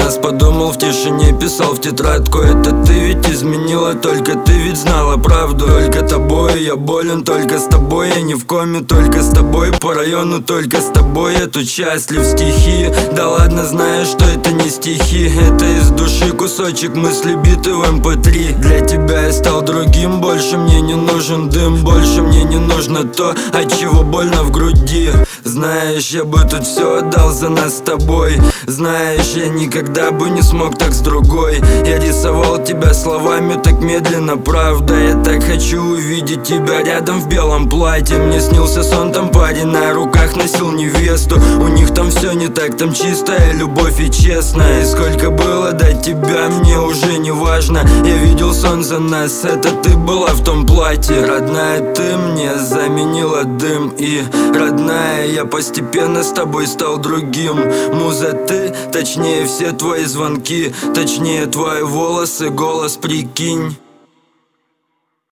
нас подумал в тишине, писал в тетрадку. Это ты ведь изменила, только ты ведь знала правду. Только тобой я болен, только с тобой я не в коме. Только с тобой по району, только с тобой я тут счастлив. Стихи, да ладно, знаешь, что это не стихи. Это из души кусочек мысли, биты в MP3. Для тебя я стал другим, больше мне не нужен дым. Больше мне не нужно то, от чего больно в груди. Знаешь, я бы тут все отдал за нас с тобой. Знаешь, я никогда бы не смог так с другой. Я рисовал тебя словами так медленно, правда. Я так хочу увидеть тебя рядом в белом платье. Мне снился сон, там парень на руках носил невесту. У них там все не так, там чистая любовь и честная. И сколько было до тебя, мне уже не важно. Я видел сон за нас, это ты была в том платье. Родная, ты мне заменила дым. И родная, я постепенно с тобой стал другим. Муза, ты, точнее все твои звонки, точнее твои волосы, голос, прикинь.